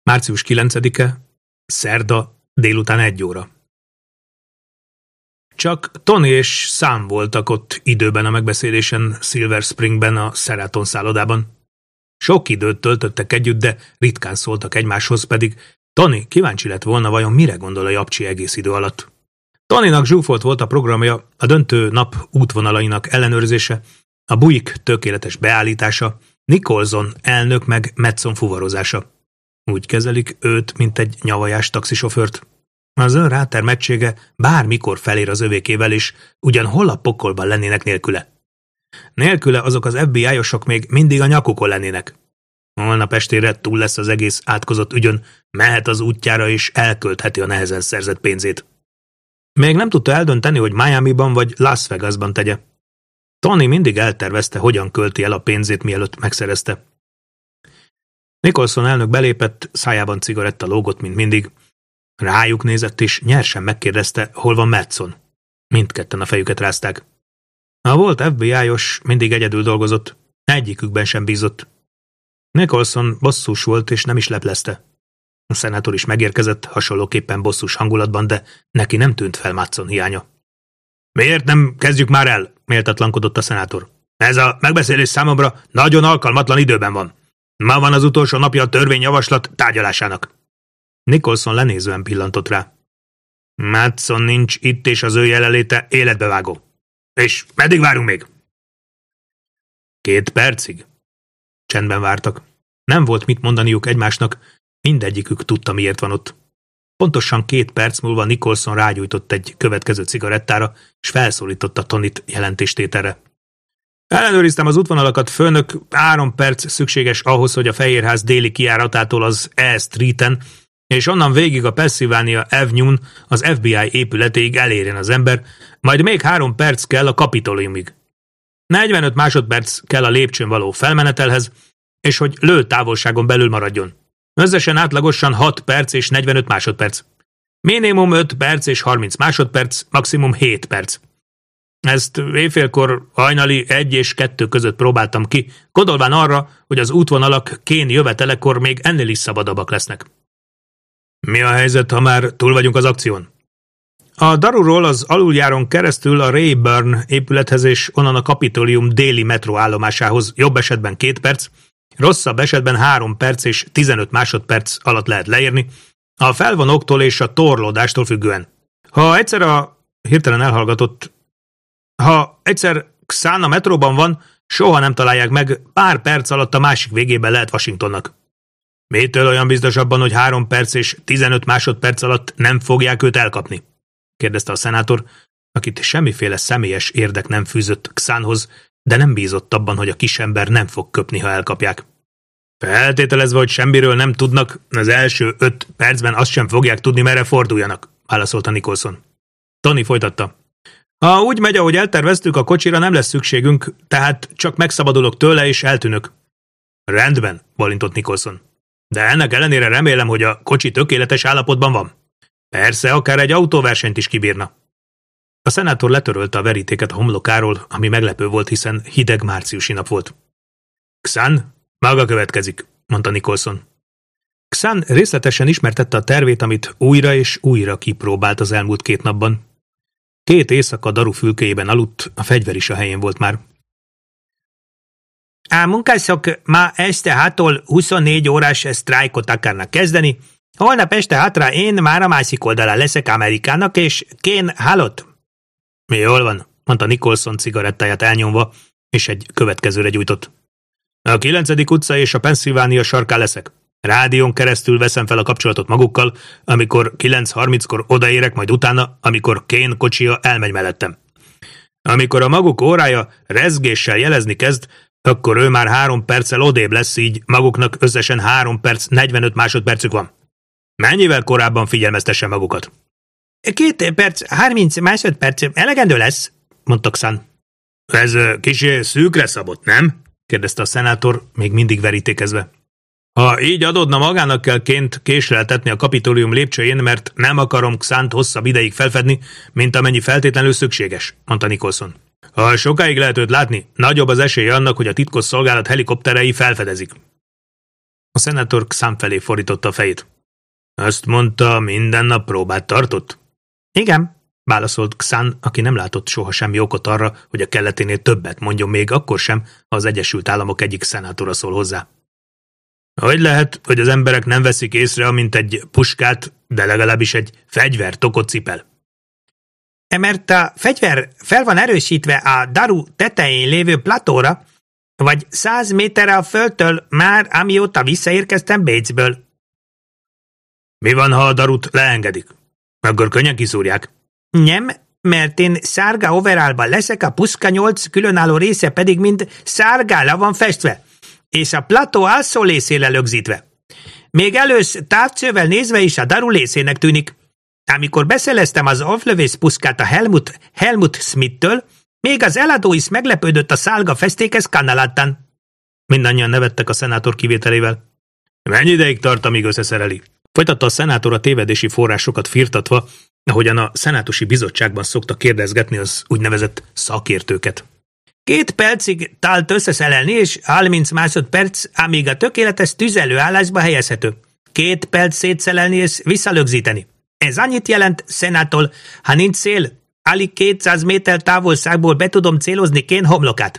Március 9-e, szerda, délután 1 óra. Csak Tony és Sam voltak ott időben a megbeszélésen Silver Springben a Sheraton szállodában. Sok időt töltöttek együtt, de ritkán szóltak egymáshoz, pedig Tony kíváncsi lett volna, vajon mire gondol a japcsi egész idő alatt. Tonynak zsúfolt volt a programja, a döntő nap útvonalainak ellenőrzése, a Buick tökéletes beállítása, Nicholson elnök meg Madson fuvarozása. Úgy kezelik őt, mint egy nyavajás taxisofőrt. Az ön rátermettsége bármikor felér az övékével, és ugyan hol a pokolban lennének nélküle. Nélküle azok az FBI-osok még mindig a nyakukon lennének. Holnap estére túl lesz az egész átkozott ügyön, mehet az útjára és elköltheti a nehezen szerzett pénzét. Még nem tudta eldönteni, hogy Miamiban vagy Las Vegasban tegye. Tony mindig eltervezte, hogyan költi el a pénzét, mielőtt megszerezte. Nicholson elnök belépett, szájában cigaretta lógott, mint mindig. Rájuk nézett, és nyersen megkérdezte, hol van Madson. Mindketten a fejüket rázták. A volt FBI-os mindig egyedül dolgozott, egyikükben sem bízott. Nicholson bosszús volt, és nem is leplezte. A szenátor is megérkezett, hasonlóképpen bosszús hangulatban, de neki nem tűnt fel Madson hiánya. Miért nem kezdjük már el? Méltatlankodott a szenátor. Ez a megbeszélés számomra nagyon alkalmatlan időben van. Ma van az utolsó napja a törvényjavaslat tárgyalásának. Nicholson lenézően pillantott rá. Madson nincs itt, és az ő jelenléte életbevágó. És meddig várunk még? 2 percig. Csendben vártak. Nem volt mit mondaniuk egymásnak, mindegyikük tudta, miért van ott. Pontosan 2 perc múlva Nicholson rágyújtott egy következő cigarettára, és felszólította Tonyt jelentéstételre. Ellenőriztem az útvonalakat, főnök, 3 perc szükséges ahhoz, hogy a Fehérház déli kijáratától az E Streeten, és onnan végig a Pennsylvania Avenue-n az FBI épületéig elérjen az ember, majd még 3 perc kell a Kapitoliumig. 45 másodperc kell a lépcsőn való felmenetelhez, és hogy lőtávolságon belül maradjon. Összesen átlagosan 6 perc és 45 másodperc. Minimum 5 perc és 30 másodperc, maximum 7 perc. Ezt éjfélkor hajnali 1 és 2 között próbáltam ki, gondolván arra, hogy az útvonalak kén jövetelekor még ennél is szabadabbak lesznek. Mi a helyzet, ha már túl vagyunk az akción? A Daruról az aluljáron keresztül a Rayburn épülethez és onnan a Kapitolium déli metróállomásához jobb esetben 2 perc, rosszabb esetben 3 perc és 15 másodperc alatt lehet leérni, a felvonóktól és a torlódástól függően. Ha egyszer Xan a metróban van, soha nem találják meg, pár perc alatt a másik végében lehet Washingtonnak. Mitől olyan biztos abban, hogy 3 perc és 15 másodperc alatt nem fogják őt elkapni? Kérdezte a szenátor, akit semmiféle személyes érdek nem fűzött Xanhoz, de nem bízott abban, hogy a kisember nem fog köpni, ha elkapják. Feltételezve, hogy semmiről nem tudnak, az első 5 percben azt sem fogják tudni, merre forduljanak, válaszolta Nicholson. Tony folytatta. Ha úgy megy, ahogy elterveztük, a kocsira nem lesz szükségünk, tehát csak megszabadulok tőle és eltűnök. Rendben, bólintott Nicholson. De ennek ellenére remélem, hogy a kocsi tökéletes állapotban van. Persze, akár egy autóversenyt is kibírna. A szenátor letörölte a verítéket a homlokáról, ami meglepő volt, hiszen hideg márciusi nap volt. Xan, maga következik, mondta Nicholson. Xan részletesen ismertette a tervét, amit újra és újra kipróbált az elmúlt 2 napban. 2 éjszaka Daru fülkéjében aludt, a fegyver is a helyén volt már. A munkások ma este 6-tól 24 órás sztrájkot akarnak kezdeni, holnap este 6-ra én már a másik oldalán leszek Amerikának, és Kén halott. Jól van, mondta Nicholson cigarettáját elnyomva, és egy következőre gyújtott. A 9. utca és a Pennsylvania sarkán leszek. Rádión keresztül veszem fel a kapcsolatot magukkal, amikor 9:30-kor odaérek, majd utána, amikor Kén kocsija elmegy mellettem. Amikor a maguk órája rezgéssel jelezni kezd, akkor ő már 3 perccel odébb lesz, így maguknak összesen 3 perc 45 másodpercük van. Mennyivel korábban figyelmeztessen magukat? 2 perc 30 másodperc elegendő lesz, mondta Xan. Ez kissé szűkre szabott, nem? kérdezte a szenátor, még mindig verítékezve. Ha így adódna, magának kell Ként késleltetni a Kapitolium lépcsőjén, mert nem akarom Xant hosszabb ideig felfedni, mint amennyi feltétlenül szükséges, mondta Nicholson. Ha sokáig lehet őt látni, nagyobb az esélye annak, hogy a titkosszolgálat helikopterei felfedezik. A szenátor Xan felé fordította a fejét. Azt mondta, minden nap próbát tartott? Igen, válaszolt Xan, aki nem látott soha semmi okot arra, hogy a kelleténél többet mondjon, még akkor sem, ha az Egyesült Államok egyik szenátora szól hozzá. Hogy lehet, hogy az emberek nem veszik észre, amint egy puskát, de legalábbis egy fegyvertokot cipel? Mert a fegyver fel van erősítve a daru tetején lévő platóra, vagy 100 méterre a földtől már, amióta visszaérkeztem Bécsből. Mi van, ha a darut leengedik? Akkor könnyen kiszúrják. Nem, mert én sárga overallban leszek, a puszka 8 különálló része pedig mind szárgára van festve, és a plató alsó részére rögzítve. Még elősz távcsővel nézve is a daru részének tűnik. Amikor beszereztem az avlövész puszkát a Helmut Smith-től, még az eladó is meglepődött a szálga festékes kanaláttán. Mindannyian nevettek a szenátor kivételével. Mennyi ideig tart, amíg összeszereli? Folytatta a szenátor a tévedési forrásokat firtatva, ahogyan a szenátusi bizottságban szokta kérdezgetni az úgynevezett szakértőket. 2 percig tart összeszerelni, és 30 másodperc, amíg a tökéletes tüzelőállásba helyezhető. 2 perc szétszerelni és visszalögzíteni. Ez annyit jelent, szenátor, ha nincs cél, alig 200 méter távolságból be tudom célozni Kane homlokát.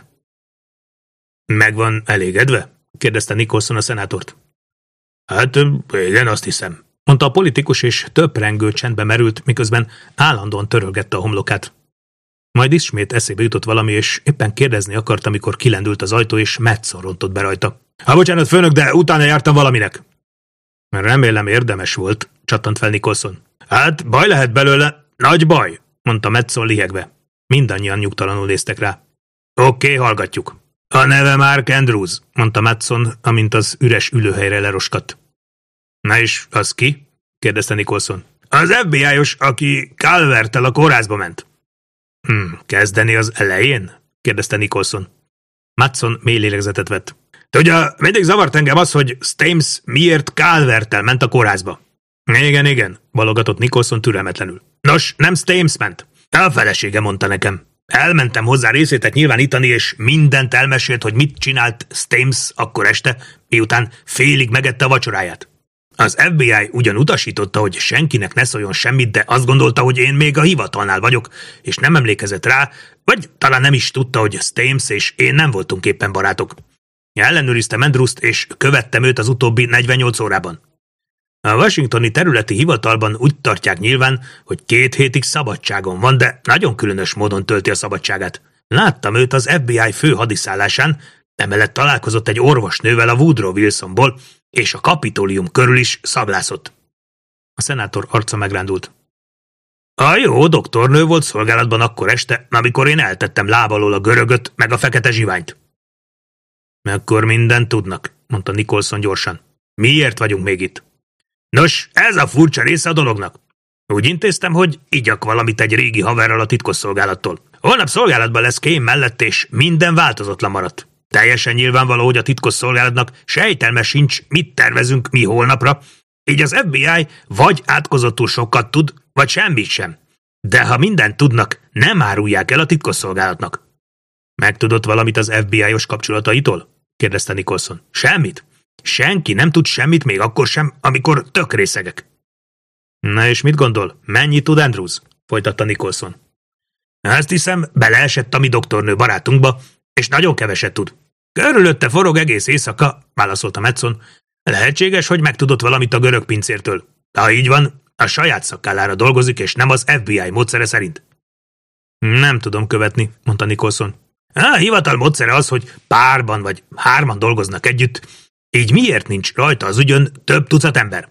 Meg van elégedve? Kérdezte Nicholson a szenátort. Hát igen, azt hiszem, mondta a politikus, és töprengő csendbe merült, miközben állandóan törölgette a homlokát. Majd ismét eszébe jutott valami, és éppen kérdezni akart, amikor kilendült az ajtó, és Madson rontott be rajta. Bocsánat, főnök, de utána jártam valaminek. Remélem érdemes volt, csattant fel Nicholson. Hát, baj lehet belőle, nagy baj, mondta Madson lihegve. Mindannyian nyugtalanul néztek rá. Oké, hallgatjuk. A neve Mark Andrews, mondta Madson, amint az üres ülőhelyre leroskadt. Na és az ki? kérdezte Nicholson. Az FBI-os, aki Calverttel a kórházba ment. Kezdeni az elején? kérdezte Nicholson. Madson mély lélegzetet vett. Tudja, mindig zavart engem az, hogy Stames miért Calverttel ment a kórházba. Igen, balogatott Nicholson türelmetlenül. Nos, nem Stames ment. A felesége mondta nekem. Elmentem hozzá részletet nyilvánítani, és mindent elmesélt, hogy mit csinált Stames akkor este, miután félig megette a vacsoráját. Az FBI ugyan utasította, hogy senkinek ne szóljon semmit, de azt gondolta, hogy én még a hivatalnál vagyok, és nem emlékezett rá, vagy talán nem is tudta, hogy Stames és én nem voltunk éppen barátok. Ellenőriztem Andrewst, és követtem őt az utóbbi 48 órában. A washingtoni területi hivatalban úgy tartják nyilván, hogy 2 hétig szabadságon van, de nagyon különös módon tölti a szabadságát. Láttam őt az FBI fő hadiszállásán, emellett találkozott egy orvosnővel a Woodrow Wilsonból, és a Kapitólium körül is szablászott. A szenátor arca megrándult. A jó doktornő volt szolgálatban akkor este, amikor én eltettem láb alól a görögöt, meg a fekete zsiványt. Akkor mindent tudnak, mondta Nicholson gyorsan. Miért vagyunk még itt? Nos, ez a furcsa része a dolognak. Úgy intéztem, hogy igyak valamit egy régi haverral a titkosszolgálattól. Holnap szolgálatban lesz Kane mellett, és minden változatlan maradt. Teljesen nyilvánvaló, hogy a titkosszolgálatnak sejtelme sincs, mit tervezünk mi holnapra, így az FBI vagy átkozottul sokat tud, vagy semmit sem. De ha mindent tudnak, nem árulják el a titkosszolgálatnak. Megtudott valamit az FBI-os kapcsolataitól? kérdezte Nicholson. Semmit. Senki nem tud semmit, még akkor sem, amikor tök részegek. Na és mit gondol? Mennyit tud Andrews? Folytatta Nicholson. Azt hiszem, beleesett a mi doktornő barátunkba, és nagyon keveset tud. Körülötte forog egész éjszaka, válaszolta Madson. Lehetséges, hogy megtudott valamit a görög pincértől. Ha így van, a saját szakállára dolgozik, és nem az FBI módszere szerint. Nem tudom követni, mondta Nicholson. A hivatal módszere az, hogy párban vagy 3-an dolgoznak együtt, így miért nincs rajta az ügyön több tucat ember?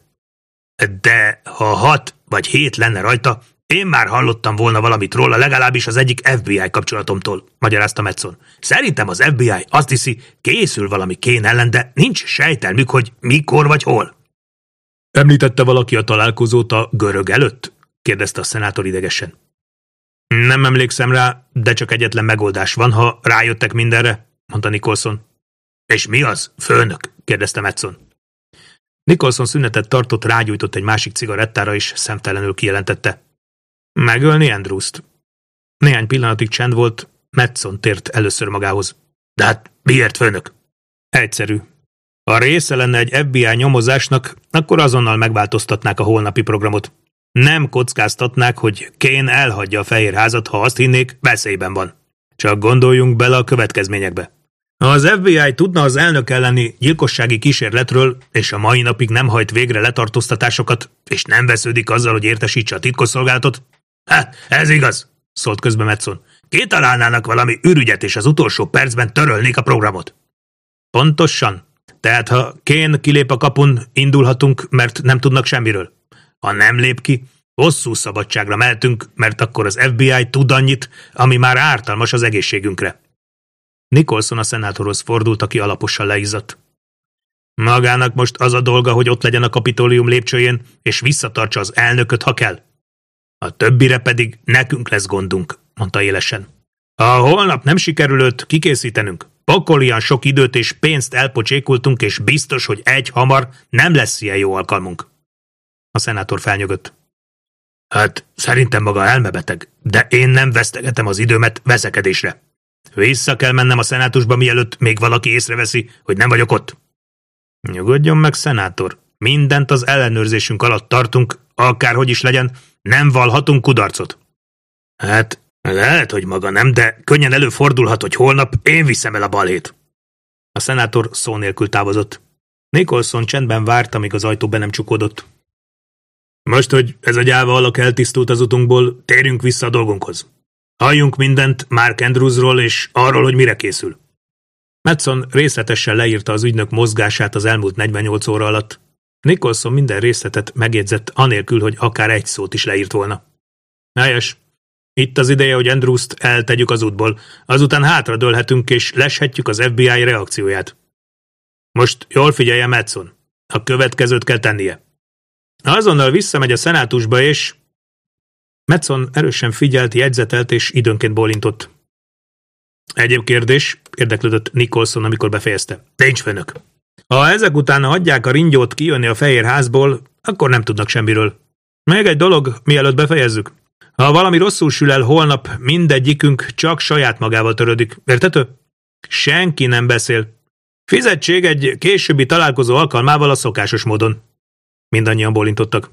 De ha 6 vagy 7 lenne rajta, én már hallottam volna valamit róla, legalábbis az egyik FBI kapcsolatomtól, magyarázta Madson. Szerintem az FBI azt hiszi, készül valami Kane ellen, de nincs sejtelmük, hogy mikor vagy hol. Említette valaki a találkozót a görög előtt? kérdezte a szenátor idegesen. Nem emlékszem rá, de csak egyetlen megoldás van, ha rájöttek mindenre, mondta Nicholson. És mi az, főnök? kérdezte Madson. Nicholson szünetet tartott, rágyújtott egy másik cigarettára, és szemtelenül kijelentette. Megölni Andrewst. Néhány pillanatig csend volt, Madson tért először magához. De hát miért, főnök? Egyszerű. Ha része lenne egy FBI nyomozásnak, akkor azonnal megváltoztatnák a holnapi programot. Nem kockáztatnák, hogy Kane elhagyja a Fehér Házat, ha azt hinnék, veszélyben van. Csak gondoljunk bele a következményekbe. Ha az FBI tudna az elnök elleni gyilkossági kísérletről, és a mai napig nem hajt végre letartóztatásokat, és nem vesződik azzal, hogy értesítse a titkosszolgálatot? Hát, ez igaz, szólt közbe Madson. Kitalálnának valami ürügyet, és az utolsó percben törölnék a programot. Pontosan. Tehát ha Kane kilép a kapun, indulhatunk, mert nem tudnak semmiről. Ha nem lép ki, hosszú szabadságra mehetünk, mert akkor az FBI tud annyit, ami már ártalmas az egészségünkre. Nicholson a szenátorhoz fordult, aki alaposan leizzadt. Magának most az a dolga, hogy ott legyen a Kapitólium lépcsőjén, és visszatartsa az elnököt, ha kell. A többire pedig nekünk lesz gondunk, mondta élesen. Ha holnap nem sikerül őt kikészítenünk, pokolian sok időt és pénzt elpocsékoltunk, és biztos, hogy hamar nem lesz ilyen jó alkalmunk. A szenátor felnyögött. Hát, szerintem maga elmebeteg, de én nem vesztegetem az időmet veszekedésre. Vissza kell mennem a szenátusba, mielőtt még valaki észreveszi, hogy nem vagyok ott. Nyugodjon meg, szenátor. Mindent az ellenőrzésünk alatt tartunk, akárhogy is legyen, nem vallhatunk kudarcot. Hát, lehet, hogy maga nem, de könnyen előfordulhat, hogy holnap én viszem el a balhét. A szenátor szó nélkül távozott. Nicholson csendben várt, amíg az ajtó be nem csukódott. Most, hogy ez a gyáva alak eltisztult az utunkból, térjünk vissza a dolgunkhoz. Halljunk mindent Mark Andrewsról és arról, hogy mire készül. Madson részletesen leírta az ügynök mozgását az elmúlt 48 óra alatt. Nicholson minden részletet megjegyzett, anélkül, hogy akár egy szót is leírt volna. Helyes. Itt az ideje, hogy Andrews-t eltegyük az útból, azután hátradőlhetünk és leshetjük az FBI reakcióját. Most jól figyelje, Madson. A következőt kell tennie. Azonnal visszamegy a szenátusba, és... Madson erősen figyelt, jegyzetelt és időnként bólintott. Egyéb kérdés? Érdeklődött Nicholson, amikor befejezte. Nincs, főnök. Ha ezek után hagyják a ringyót kijönni a Fehér Házból, akkor nem tudnak semmiről. Még egy dolog, mielőtt befejezzük. Ha valami rosszul sül el holnap, mindegyikünk csak saját magával törődik. Értető? Senki nem beszél. Fizetség egy későbbi találkozó alkalmával a szokásos módon. Mindannyian bólintottak.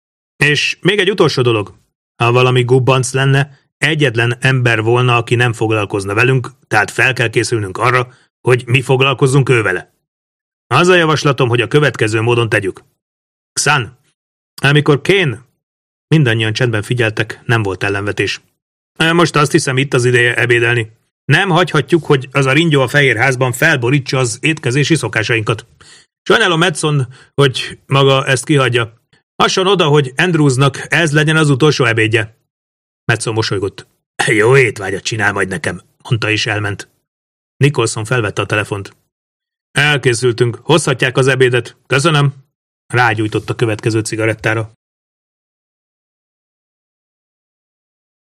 És még egy utolsó dolog. Ha valami gubbanc lenne, egyetlen ember volna, aki nem foglalkozna velünk, tehát fel kell készülnünk arra, hogy mi foglalkozzunk ő vele. Az a javaslatom, hogy a következő módon tegyük. Xan, amikor Kane... Mindannyian csendben figyeltek, nem volt ellenvetés. Most azt hiszem, itt az ideje ebédelni. Nem hagyhatjuk, hogy az a ringyó a Fehér Házban felborítsa az étkezési szokásainkat. Sajnálom, Madson, hogy maga ezt kihagyja. Hasson oda, hogy Andrewsnak ez legyen az utolsó ebédje. Madson mosolygott. Jó étvágyat csinál majd nekem, mondta és elment. Nicholson felvette a telefont. Elkészültünk, hozhatják az ebédet. Köszönöm. Rágyújtott a következő cigarettára.